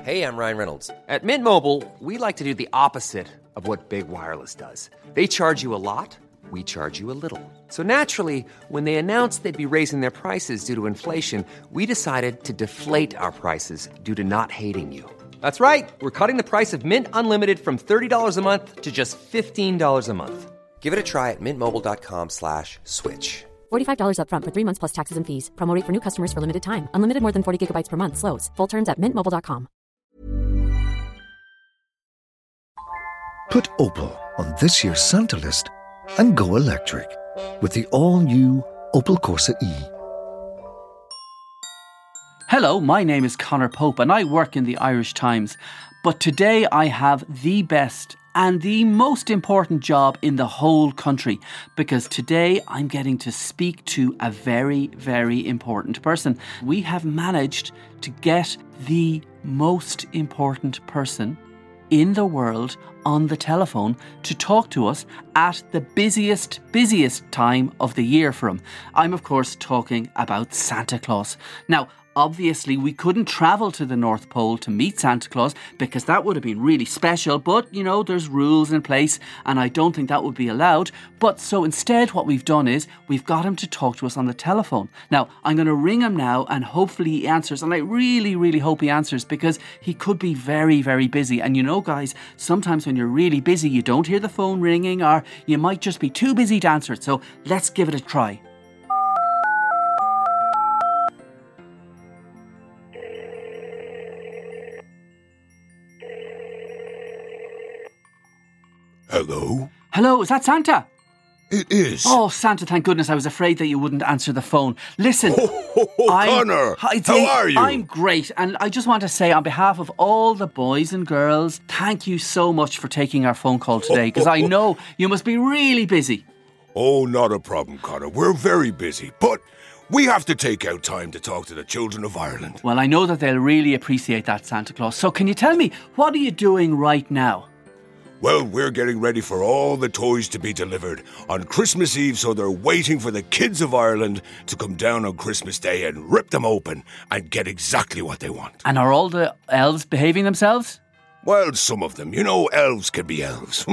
Hey, I'm Ryan Reynolds. At Mint Mobile, we like to do the opposite of what Big Wireless does. They charge you a lot, we charge you a little. So naturally, when they announced they'd be raising their prices due to inflation, we decided to deflate our prices due to not hating you. That's right. We're cutting the price of Mint Unlimited from $30 a month to just $15 a month. Give it a try at mintmobile.com/switch. $45 up front for 3 months plus taxes and fees. Promo rate for new customers for limited time. Unlimited more than 40 gigabytes per month. Slows full terms at mintmobile.com. Put Opel on this year's Santa list and go electric with the all-new Opel Corsa E. Hello, my name is Conor Pope and I work in the Irish Times. But today I have the best and the most important job in the whole country, because today I'm getting to speak to a very, very important person. We have managed to get the most important person in the world on the telephone to talk to us at the busiest time of the year for him. I'm of course talking about Santa Claus. Now, obviously, we couldn't travel to the North Pole to meet Santa Claus because that would have been really special. But, you know, there's rules in place and I don't think that would be allowed. But so instead, what we've done is we've got him to talk to us on the telephone. Now, I'm going to ring him now and hopefully he answers. And I really, really hope he answers because he could be very, very busy. And you know, guys, sometimes when you're really busy, you don't hear the phone ringing or you might just be too busy to answer it. So let's give it a try. Hello? Hello, is that Santa? It is. Oh, Santa, thank goodness. I was afraid that you wouldn't answer the phone. Listen. Connor, how are you? I'm great. And I just want to say on behalf of all the boys and girls, thank you so much for taking our phone call today, because I know you must be really busy. Oh, not a problem, Connor. We're very busy, but we have to take out time to talk to the children of Ireland. Well, I know that they'll really appreciate that, Santa Claus. So can you tell me, what are you doing right now? Well, we're getting ready for all the toys to be delivered on Christmas Eve, so they're waiting for the kids of Ireland to come down on Christmas Day and rip them open and get exactly what they want. And are all the elves behaving themselves? Well, some of them. You know, elves can be elves.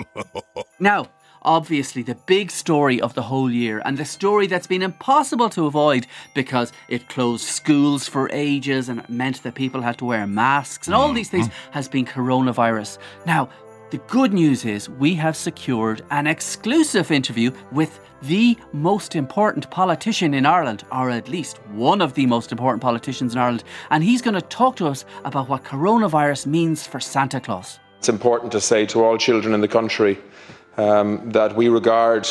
Now, obviously the big story of the whole year, and the story that's been impossible to avoid because it closed schools for ages and it meant that people had to wear masks and all these things, has been coronavirus. Now, the good news is we have secured an exclusive interview with the most important politician in Ireland, or at least one of the most important politicians in Ireland, and he's going to talk to us about what coronavirus means for Santa Claus. It's important to say to all children in the country that we regard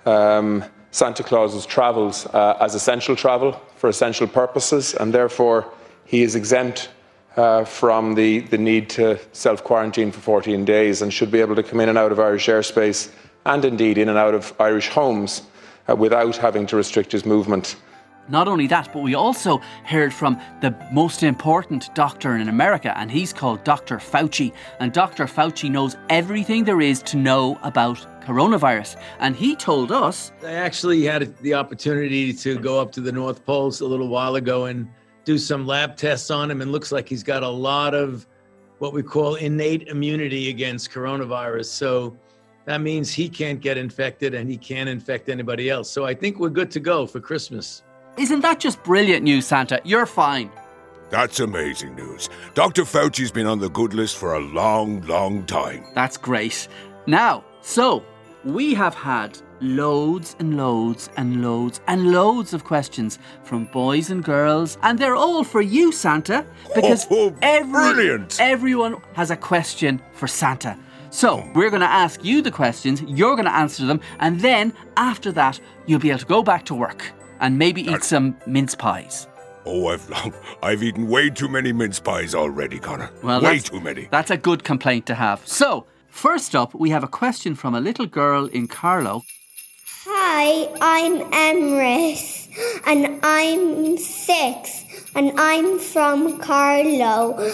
Santa Claus's travels as essential travel for essential purposes, and therefore he is exempt from the need to self-quarantine for 14 days and should be able to come in and out of Irish airspace and indeed in and out of Irish homes without having to restrict his movement. Not only that, but we also heard from the most important doctor in America, and he's called Dr. Fauci. And Dr. Fauci knows everything there is to know about coronavirus. And he told us... I actually had the opportunity to go up to the North Pole a little while ago and do some lab tests on him, and looks like he's got a lot of what we call innate immunity against coronavirus. So that means he can't get infected and he can't infect anybody else. So I think we're good to go for Christmas. Isn't that just brilliant news, Santa? You're fine. That's amazing news. Dr. Fauci's been on the good list for a long, long time. That's great. Now, so we have had loads and loads and loads and loads of questions from boys and girls, and they're all for you, Santa, because brilliant. Everyone has a question for Santa. So we're going to ask you the questions, you're going to answer them, and then after that you'll be able to go back to work and maybe eat some mince pies. Oh, I've eaten way too many mince pies already, Connor. Well, way too many. That's a good complaint to have. So first up, we have a question from a little girl in Carlow. Hi, I'm Emrys, and I'm 6, and I'm from Carlow.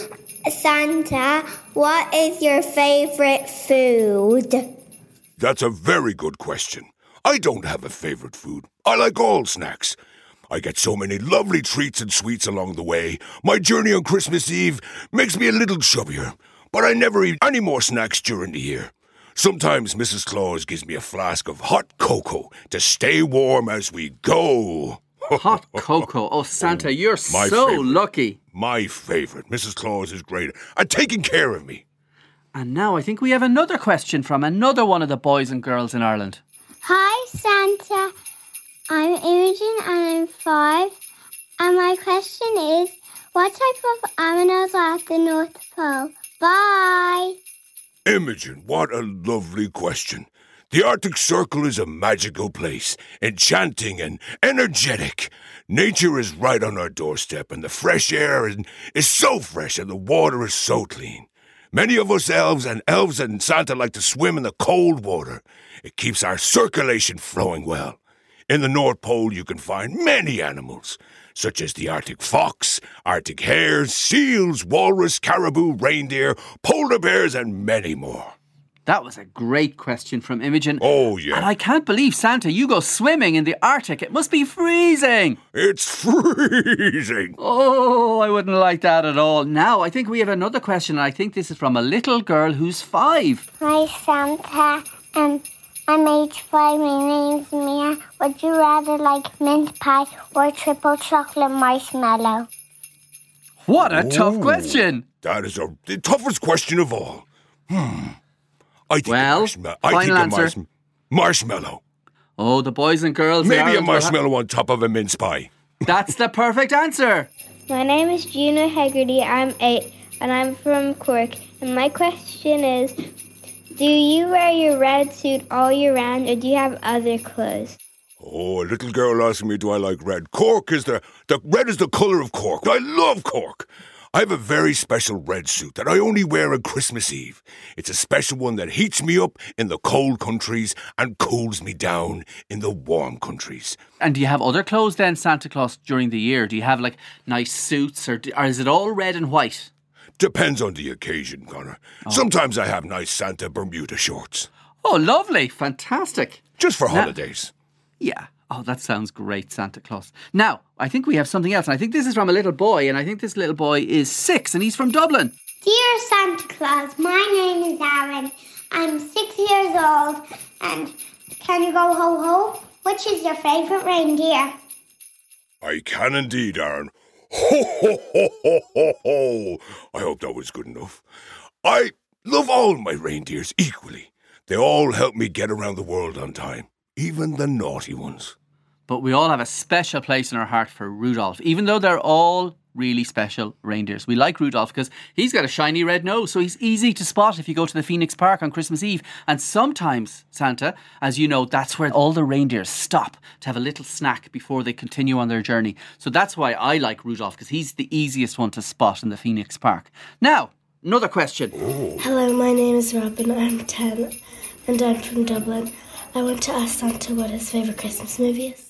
Santa, what is your favourite food? That's a very good question. I don't have a favourite food. I like all snacks. I get so many lovely treats and sweets along the way. My journey on Christmas Eve makes me a little chubbier, but I never eat any more snacks during the year. Sometimes Mrs. Claus gives me a flask of hot cocoa to stay warm as we go. Hot cocoa. Oh, Santa, you're My so favourite. lucky. My favourite. Mrs. Claus is great at taking care of me. And now I think we have another question from another one of the boys and girls in Ireland. Hi, Santa. I'm Imogen and I'm 5. And my question is, what type of animals are at the North Pole? Bye. Imogen, what a lovely question. The Arctic Circle is a magical place, enchanting and energetic. Nature is right on our doorstep, and the fresh air is so fresh and the water is so clean. Many of us elves and Santa like to swim in the cold water. It keeps our circulation flowing well. In the North Pole, you can find many animals, such as the Arctic fox, Arctic hares, seals, walrus, caribou, reindeer, polar bears, and many more. That was a great question from Imogen. Oh, yeah. And I can't believe, Santa, you go swimming in the Arctic. It must be freezing. It's freezing. Oh, I wouldn't like that at all. Now, I think we have another question, and I think this is from a little girl who's 5. Hi, Santa. I'm age 5. My name's Mia. Would you rather like mint pie or triple chocolate marshmallow? What a tough question. That is the toughest question of all. I think final answer. Marshmallow. Oh, the boys and girls. Maybe a marshmallow on top of a mince pie. That's the perfect answer. My name is Gina Hegarty. I'm 8 and I'm from Cork. And my question is, do you wear your red suit all year round or do you have other clothes? Oh, a little girl asking me, do I like red? Cork is the red is the colour of Cork. I love Cork. I have a very special red suit that I only wear on Christmas Eve. It's a special one that heats me up in the cold countries and cools me down in the warm countries. And do you have other clothes then, Santa Claus, during the year? Do you have like nice suits or is it all red and white? Depends on the occasion, Connor. Sometimes I have nice Santa Bermuda shorts. Oh, lovely. Fantastic. Just for holidays. Yeah. Oh, that sounds great, Santa Claus. Now, I think we have something else. And I think this is from a little boy. And I think this little boy is 6 and he's from Dublin. Dear Santa Claus, my name is Aaron. I'm 6 years old. And can you go ho-ho? Which is your favourite reindeer? I can indeed, Aaron. Ho, ho, ho, ho, ho, ho. I hope that was good enough. I love all my reindeers equally. They all help me get around the world on time, even the naughty ones. But we all have a special place in our heart for Rudolph, even though they're all really special reindeers. We like Rudolph because he's got a shiny red nose, so he's easy to spot if you go to the Phoenix Park on Christmas Eve. And sometimes, Santa, as you know, that's where all the reindeers stop to have a little snack before they continue on their journey. So that's why I like Rudolph, because he's the easiest one to spot in the Phoenix Park. Now, another question. Hello, my name is Robin. I'm 10 and I'm from Dublin. I want to ask Santa what his favourite Christmas movie is.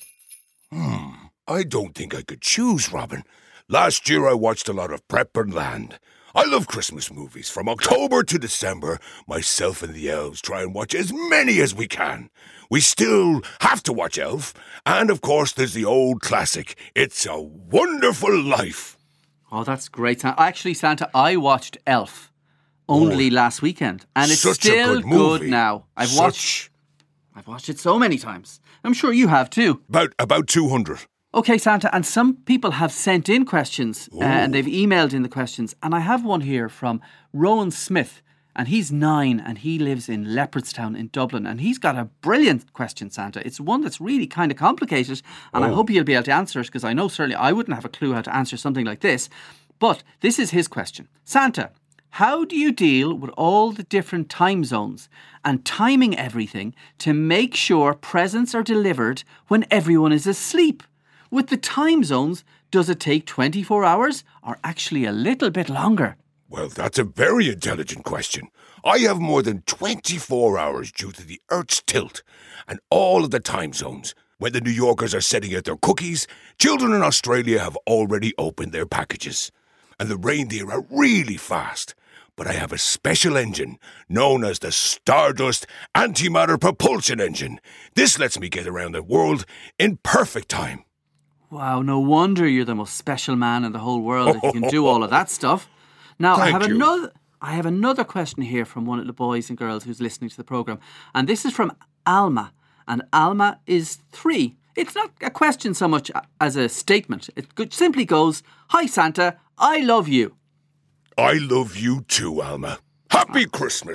I don't think I could choose, Robin. Last year I watched a lot of Prep and Land. I love Christmas movies. From October to December, myself and the elves try and watch as many as we can. We still have to watch Elf. And of course there's the old classic, It's a Wonderful Life. Oh, that's great. Actually, Santa, I watched Elf only last weekend. And it's Such a still good movie. good now. I've watched it so many times. I'm sure you have too. About 200. Okay, Santa, and some people have sent in questions and they've emailed in the questions. And I have one here from Rowan Smith, and he's 9 and he lives in Leopardstown in Dublin. And he's got a brilliant question, Santa. It's one that's really kind of complicated, and I hope you'll be able to answer it, because I know certainly I wouldn't have a clue how to answer something like this. But this is his question. Santa, how do you deal with all the different time zones and timing everything to make sure presents are delivered when everyone is asleep? With the time zones, does it take 24 hours or actually a little bit longer? Well, that's a very intelligent question. I have more than 24 hours due to the Earth's tilt and all of the time zones. When the New Yorkers are setting out their cookies, children in Australia have already opened their packages. And the reindeer are really fast. But I have a special engine known as the Stardust Antimatter Propulsion Engine. This lets me get around the world in perfect time. Wow, no wonder you're the most special man in the whole world if you can do all of that stuff. Now, I have another question here from one of the boys and girls who's listening to the programme. And this is from Alma. And Alma is 3. It's not a question so much as a statement. It simply goes, "Hi Santa, I love you." I love you too, Alma. Happy Christmas.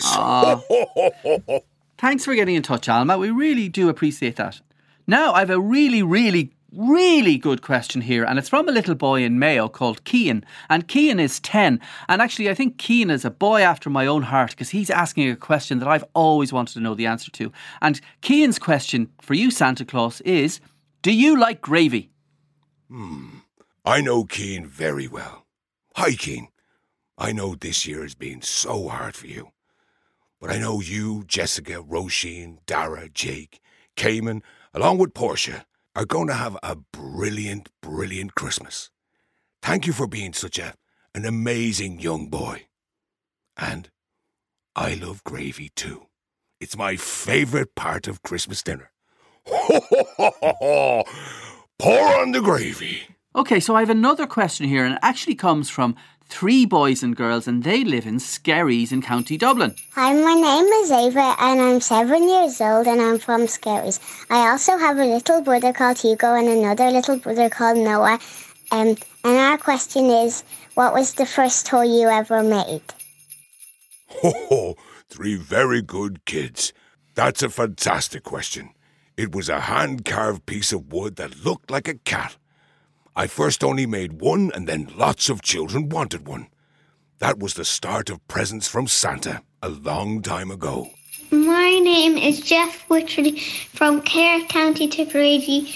Thanks for getting in touch, Alma. We really do appreciate that. Now, I have a really good question here, and it's from a little boy in Mayo called Cian, and Cian is 10, and actually I think Cian is a boy after my own heart because he's asking a question that I've always wanted to know the answer to. And Cian's question for you, Santa Claus, is, do you like gravy? I know Cian very well. Hi, Cian. I know this year has been so hard for you, but I know you, Jessica, Roisin, Dara, Jake, Cayman, along with Portia, are going to have a brilliant Christmas. Thank you for being such an amazing young boy. And I love gravy too. It's my favourite part of Christmas dinner. Ho, ho, ho, ho, ho. Pour on the gravy. Okay, so I have another question here, and it actually comes from 3 boys and girls, and they live in Skerries in County Dublin. Hi, my name is Ava and I'm 7 years old and I'm from Skerries. I also have a little brother called Hugo and another little brother called Noah. And our question is, what was the first toy you ever made? Ho, 3 very good kids. That's a fantastic question. It was a hand-carved piece of wood that looked like a cat. I first only made one and then lots of children wanted one. That was the start of presents from Santa a long time ago. My name is Jeff Witcherly from Clare, County Tipperary,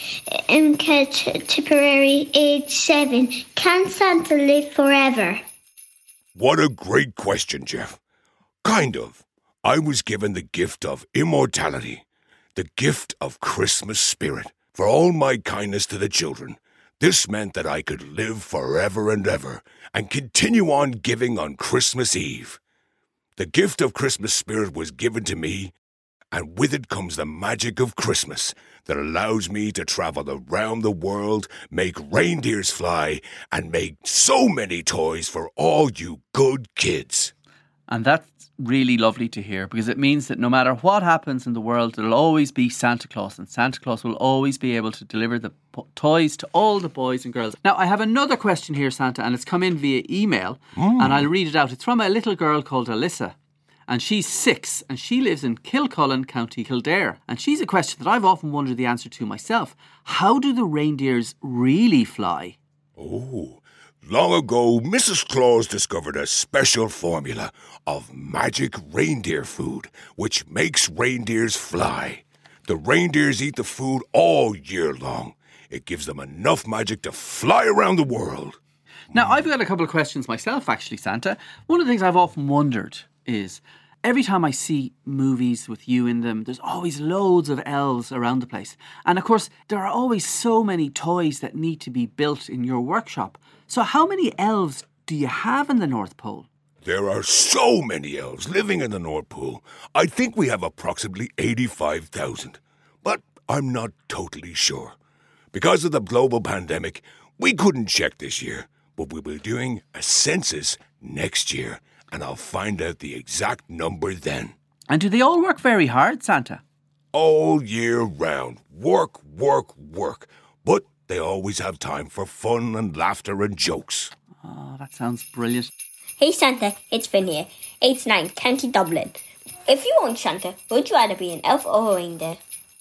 Tipperary, age 7. Can Santa live forever? What a great question, Jeff. Kind of. I was given the gift of immortality, the gift of Christmas spirit, for all my kindness to the children. This meant that I could live forever and ever and continue on giving on Christmas Eve. The gift of Christmas spirit was given to me, and with it comes the magic of Christmas that allows me to travel around the world, make reindeers fly, and make so many toys for all you good kids. And that's really lovely to hear, because it means that no matter what happens in the world, there'll always be Santa Claus, and Santa Claus will always be able to deliver the toys to all the boys and girls. Now, I have another question here, Santa, and it's come in via email, and I'll read it out. It's from a little girl called Alyssa, and she's 6, and she lives in Kilcullen, County Kildare. And she's a question that I've often wondered the answer to myself. How do the reindeers really fly? Long ago, Mrs. Claus discovered a special formula of magic reindeer food, which makes reindeers fly. The reindeers eat the food all year long. It gives them enough magic to fly around the world. Now, I've got a couple of questions myself, actually, Santa. One of the things I've often wondered is, every time I see movies with you in them, there's always loads of elves around the place. And of course, there are always so many toys that need to be built in your workshop. So how many elves do you have in the North Pole? There are so many elves living in the North Pole. I think we have approximately 85,000. But I'm not totally sure. Because of the global pandemic, we couldn't check this year. But we'll be doing a census next year, and I'll find out the exact number then. And do they all work very hard, Santa? All year round. Work, work, work. But they always have time for fun and laughter and jokes. Oh, that sounds brilliant. Hey Santa, it's Finn here, age 9, County Dublin. If you weren't Santa, would you rather be an elf or a reindeer?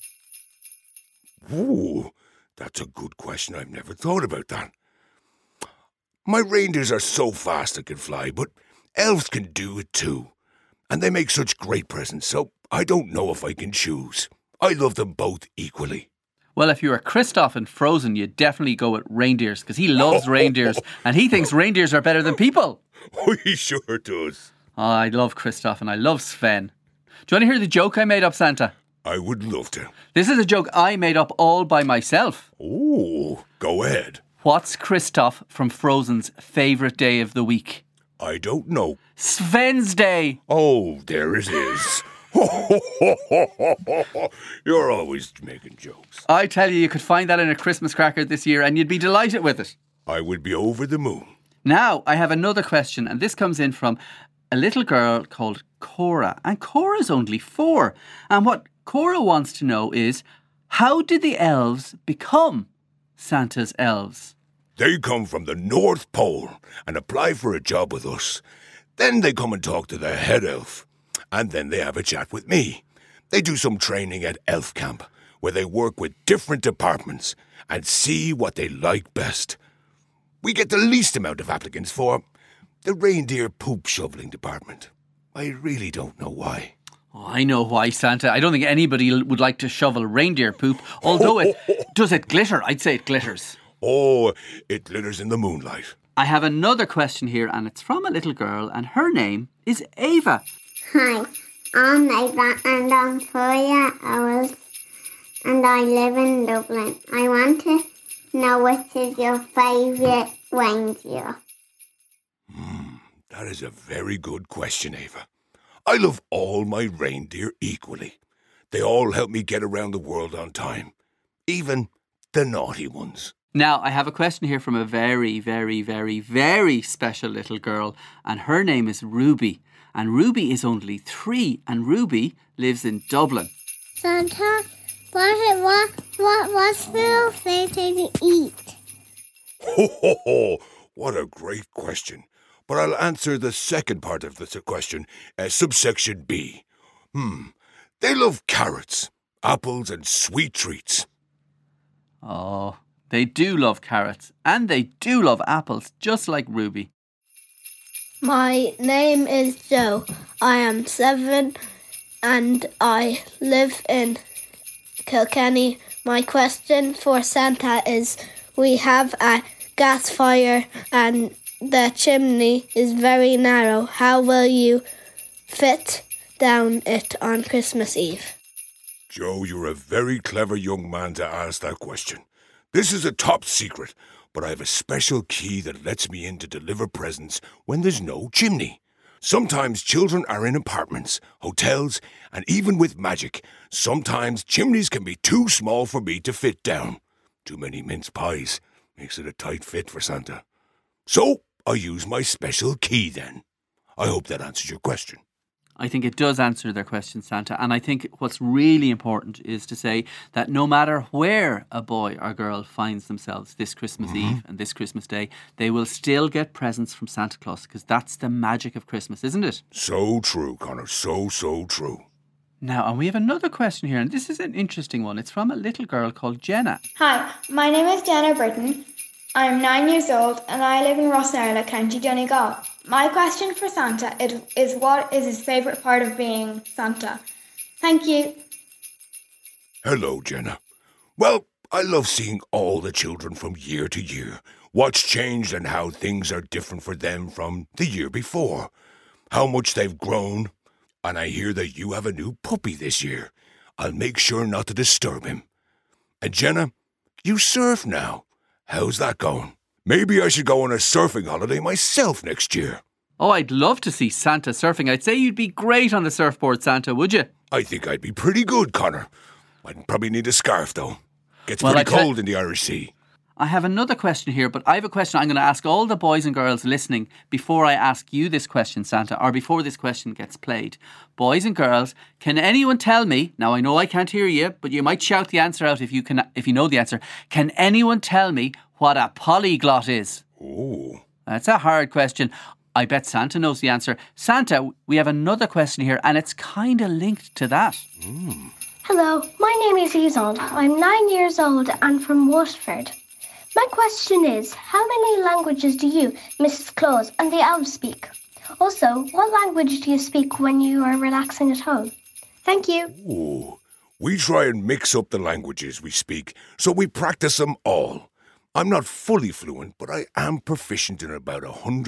Ooh, that's a good question. I've never thought about that. My reindeers are so fast they can fly, but elves can do it too. And they make such great presents, so I don't know if I can choose. I love them both equally. Well, if you were Kristoff in Frozen, you'd definitely go with reindeers, because he loves reindeers, and he thinks reindeers are better than people. Oh, he sure does. Oh, I love Kristoff and I love Sven. Do you want to hear the joke I made up, Santa? I would love to. This is a joke I made up all by myself. Oh, go ahead. What's Kristoff from Frozen's favourite day of the week? I don't know. Sven's Day. Oh, there it is. You're always making jokes. I tell you could find that in a Christmas cracker this year and you'd be delighted with it. I would be over the moon. Now, I have another question, and this comes in from a little girl called Cora. And Cora's only 4. And what Cora wants to know is, how did the elves become Santa's elves? They come from the North Pole and apply for a job with us. Then they come and talk to the head elf. And then they have a chat with me. They do some training at Elf Camp, where they work with different departments and see what they like best. We get the least amount of applicants for the reindeer poop shoveling department. I really don't know why. Oh, I know why, Santa. I don't think anybody would like to shovel reindeer poop, although does it glitter? I'd say it glitters. Oh, it glitters in the moonlight. I have another question here, and it's from a little girl, and her name is Ava. Hi, I'm Ava and I'm 4 years old and I live in Dublin. I want to know which is your favourite reindeer. That is a very good question, Ava. I love all my reindeer equally. They all help me get around the world on time. Even the naughty ones. Now, I have a question here from a very, very, very, very special little girl, and her name is Ruby. And Ruby is only 3, and Ruby lives in Dublin. Santa, what's your favourite thing to eat? What a great question. But I'll answer the second part of the question, subsection B. They love carrots, apples and sweet treats. Oh, they do love carrots, and they do love apples, just like Ruby. My name is Joe. I am 7 and I live in Kilkenny. My question for Santa is, we have a gas fire and the chimney is very narrow. How will you fit down it on Christmas Eve? Joe, you're a very clever young man to ask that question. This is a top secret, but I have a special key that lets me in to deliver presents when there's no chimney. Sometimes children are in apartments, hotels, and even with magic, sometimes chimneys can be too small for me to fit down. Too many mince pies makes it a tight fit for Santa. So I use my special key then. I hope that answers your question. I think it does answer their question, Santa. And I think what's really important is to say that no matter where a boy or girl finds themselves this Christmas Eve and this Christmas Day, they will still get presents from Santa Claus, because that's the magic of Christmas, isn't it? So true, Connor. So true. Now, and we have another question here, and this is an interesting one. It's from a little girl called Jenna. Hi, my name is Jenna Britton. I'm 9 years old and I live in Rossnarla, County Donegal. My question for Santa is what is his favourite part of being Santa? Thank you. Hello, Jenna. Well, I love seeing all the children from year to year. What's changed and how things are different for them from the year before. How much they've grown. And I hear that you have a new puppy this year. I'll make sure not to disturb him. And Jenna, you surf now. How's that going? Maybe I should go on a surfing holiday myself next year. Oh, I'd love to see Santa surfing. I'd say you'd be great on the surfboard, Santa, would you? I think I'd be pretty good, Connor. I'd probably need a scarf, though. Gets pretty cold in the Irish Sea. I have another question here, but I have a question I'm going to ask all the boys and girls listening before I ask you this question, Santa, or before this question gets played. Boys and girls, can anyone tell me, now I know I can't hear you, but you might shout the answer out if you know the answer. Can anyone tell me what a polyglot is? Oh. That's a hard question. I bet Santa knows the answer. Santa, we have another question here, and it's kind of linked to that. Hello, my name is Isolde. I'm 9 years old and from Waterford. My question is, how many languages do you, Mrs. Claus, and the elves speak? Also, what language do you speak when you are relaxing at home? Thank you. Ooh. We try and mix up the languages we speak, so we practice them all. I'm not fully fluent, but I am proficient in about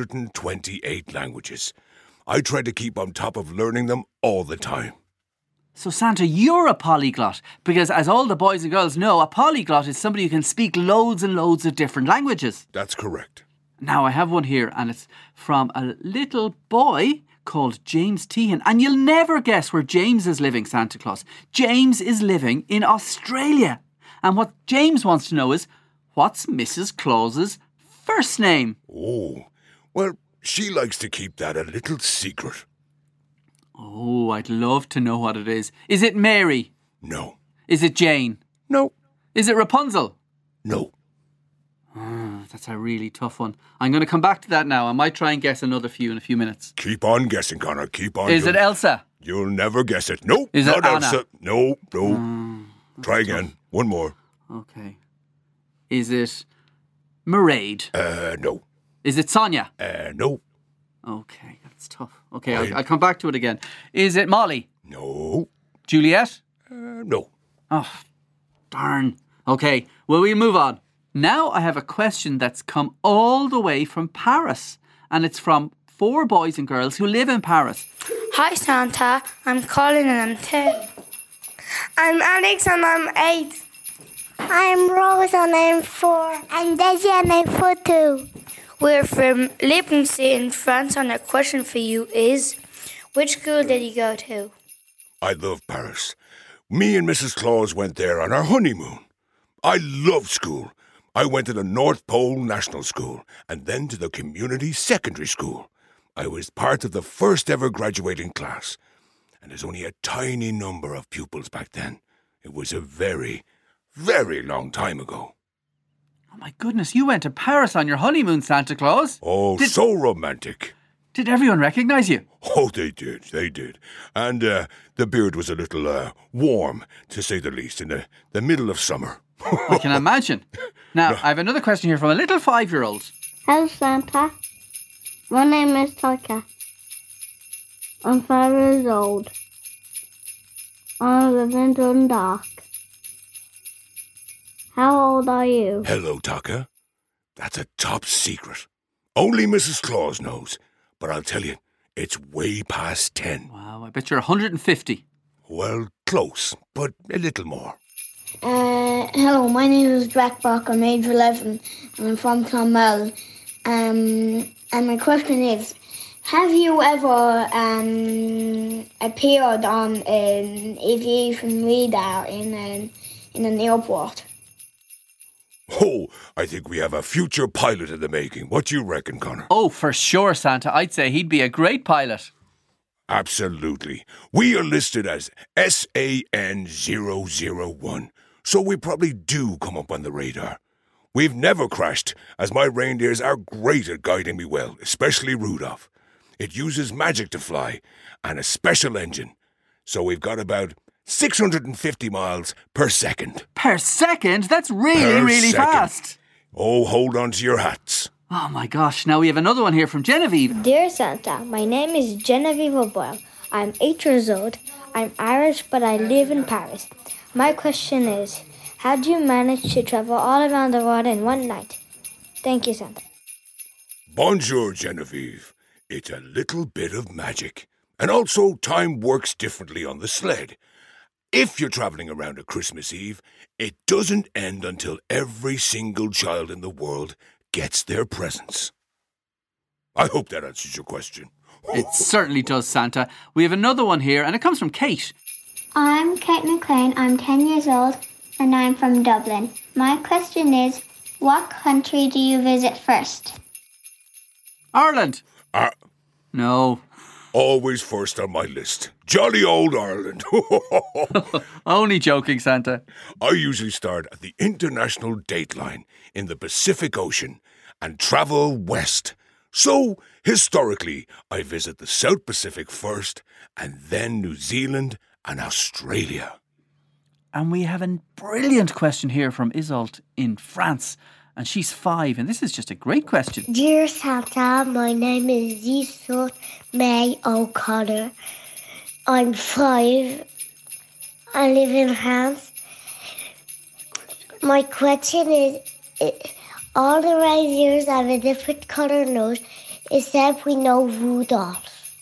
128 languages. I try to keep on top of learning them all the time. So Santa, you're a polyglot, because as all the boys and girls know, a polyglot is somebody who can speak loads and loads of different languages. That's correct. Now I have one here, and it's from a little boy called James Tehan. And you'll never guess where James is living, Santa Claus. James is living in Australia. And what James wants to know is, what's Mrs. Claus's first name? Oh, well, she likes to keep that a little secret. Oh, I'd love to know what it is. Is it Mary? No. Is it Jane? No. Is it Rapunzel? No. That's a really tough one. I'm going to come back to that now. I might try and guess another few in a few minutes. Keep on guessing, Connor. Keep on. Is it Elsa? You'll never guess it. Nope. Is not it Anna? Elsa. No. Try again. Tough. One more. Okay. Is it Mairead? No. Is it Sonia? No. Okay, that's tough. Okay, I'll come back to it again. Is it Molly? No. Juliet? No. Oh, darn. Okay, well, we'll move on. Now I have a question that's come all the way from Paris. And it's from 4 boys and girls who live in Paris. Hi, Santa. I'm Colin and I'm 10. I'm Alex and I'm 8. I'm Rose and I'm 4. I'm Daisy and I'm 4 too. We're from Lipensee in France, and our question for you is, which school did you go to? I love Paris. Me and Mrs. Claus went there on our honeymoon. I love school. I went to the North Pole National School and then to the Community Secondary School. I was part of the first ever graduating class. And there's only a tiny number of pupils back then. It was a very, very long time ago. Oh my goodness, you went to Paris on your honeymoon, Santa Claus. Oh, so romantic. Did everyone recognise you? Oh, they did. And the beard was a little warm, to say the least, in the middle of summer. I can imagine. Now, I have another question here from a little 5-year-old. Hello, Santa. My name is Taka. I'm 5 years old. I live in Dundalk. How old are you? Hello, Taka. That's a top secret. Only Mrs. Claus knows. But I'll tell you, it's way past 10. Wow, I bet you're 150. Well, close, but a little more. Hello, my name is Jack Bach. I'm age 11 and I'm from Clonmel. And my question is, have you ever appeared on an aviation radar in an airport? Oh, I think we have a future pilot in the making. What do you reckon, Connor? Oh, for sure, Santa. I'd say he'd be a great pilot. Absolutely. We are listed as SAN001, so we probably do come up on the radar. We've never crashed, as my reindeers are great at guiding me well, especially Rudolph. It uses magic to fly, and a special engine. So we've got about 650 miles per second. Per second? That's really fast. Oh, hold on to your hats. Oh my gosh, now we have another one here from Genevieve. Dear Santa, my name is Genevieve O'Boyle. I'm 8 years old. I'm Irish, but I live in Paris. My question is, how do you manage to travel all around the world in one night? Thank you, Santa. Bonjour, Genevieve. It's a little bit of magic. And also, time works differently on the sled. If you're travelling around a Christmas Eve, it doesn't end until every single child in the world gets their presents. I hope that answers your question. It certainly does, Santa. We have another one here, and it comes from Kate. I'm Kate McLean. I'm 10 years old, and I'm from Dublin. My question is, what country do you visit first? Ireland. No. Always first on my list. Jolly old Ireland. Only joking, Santa. I usually start at the international dateline in the Pacific Ocean and travel west. So, historically, I visit the South Pacific first and then New Zealand and Australia. And we have a brilliant question here from Isolde in France. And she's 5, and this is just a great question. Dear Santa, my name is Isolde May O'Connor. I'm 5. I live in France. My question is, all the reindeers have a different colour nose, except we know Rudolph.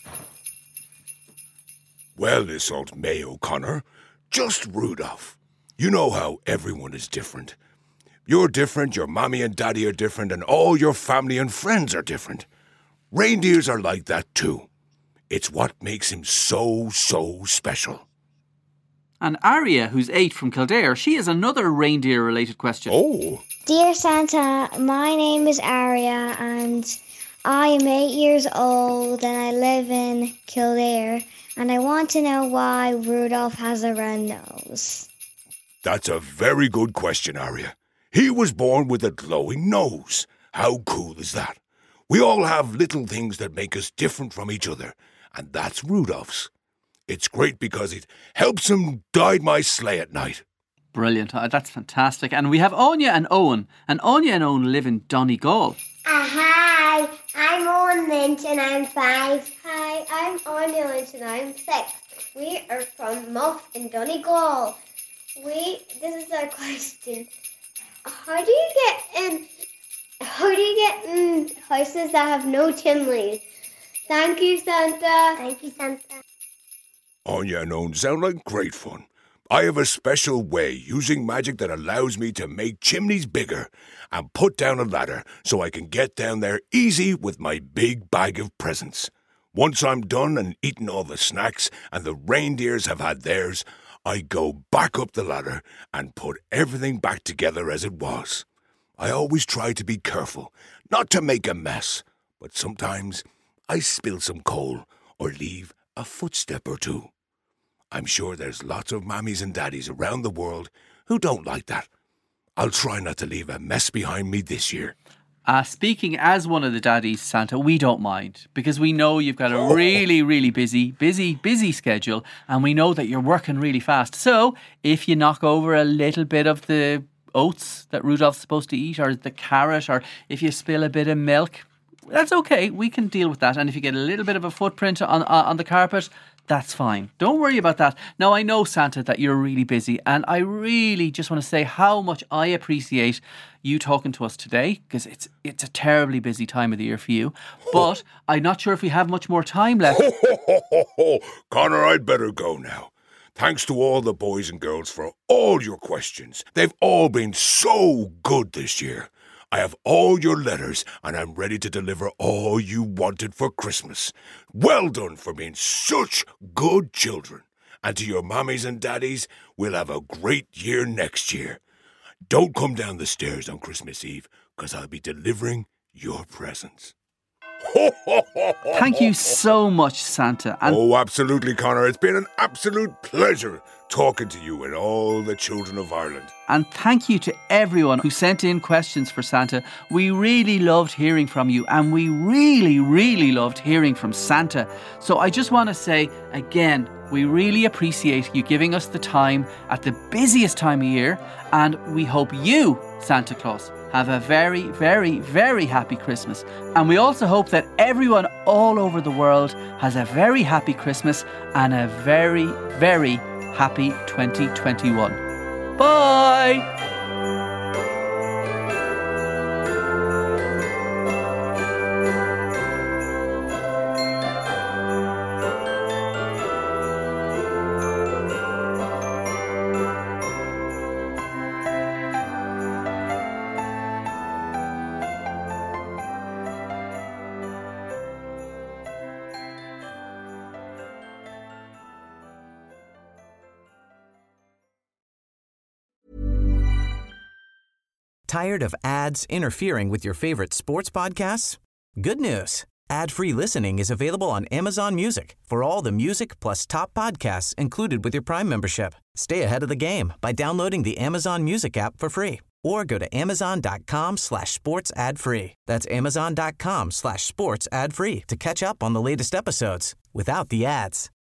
Well, Isolde May O'Connor, just Rudolph. You know how everyone is different. You're different, your mommy and daddy are different, and all your family and friends are different. Reindeers are like that too. It's what makes him so special. And Aria, who's 8 from Kildare, she has another reindeer-related question. Oh. Dear Santa, my name is Aria and I am 8 years old and I live in Kildare and I want to know why Rudolph has a round nose. That's a very good question, Aria. He was born with a glowing nose. How cool is that? We all have little things that make us different from each other, and that's Rudolph's. It's great because it helps him guide my sleigh at night. Brilliant. That's fantastic. And we have Anya and Owen. And Anya and Owen live in Donegal. Hi, I'm Owen Lynch and I'm 5. Hi, I'm Anya Lynch and I'm 6. We are from Muff in Donegal. This is our question. How do you get in houses that have no chimneys? Thank you, Santa. Thank you, Santa. Anya and Owen sound like great fun. I have a special way using magic that allows me to make chimneys bigger and put down a ladder so I can get down there easy with my big bag of presents. Once I'm done and eaten all the snacks and the reindeers have had theirs, I go back up the ladder and put everything back together as it was. I always try to be careful, not to make a mess, but sometimes I spill some coal or leave a footstep or two. I'm sure there's lots of mammies and daddies around the world who don't like that. I'll try not to leave a mess behind me this year. Speaking as one of the daddies, Santa, we don't mind because we know you've got a really busy schedule and we know that you're working really fast. So if you knock over a little bit of the oats that Rudolph's supposed to eat or the carrot or if you spill a bit of milk, that's okay. We can deal with that. And if you get a little bit of a footprint on the carpet, that's fine. Don't worry about that. Now, I know, Santa, that you're really busy and I really just want to say how much I appreciate you talking to us today because it's a terribly busy time of the year for you. But I'm not sure if we have much more time left. Connor, I'd better go now. Thanks to all the boys and girls for all your questions. They've all been so good this year. I have all your letters and I'm ready to deliver all you wanted for Christmas. Well done for being such good children. And to your mommies and daddies, we'll have a great year next year. Don't come down the stairs on Christmas Eve because I'll be delivering your presents. Thank you so much, Santa. And absolutely, Connor. It's been an absolute pleasure talking to you and all the children of Ireland. And thank you to everyone who sent in questions for Santa. We really loved hearing from you and we really loved hearing from Santa. So I just want to say again, we really appreciate you giving us the time at the busiest time of year and we hope you, Santa Claus, have a very happy Christmas. And we also hope that everyone all over the world has a very happy Christmas and a very happy 2021. Bye! Tired of ads interfering with your favorite sports podcasts? Good news. Ad-free listening is available on Amazon Music for all the music plus top podcasts included with your Prime membership. Stay ahead of the game by downloading the Amazon Music app for free or go to amazon.com/sports ad free. That's amazon.com/sports ad free to catch up on the latest episodes without the ads.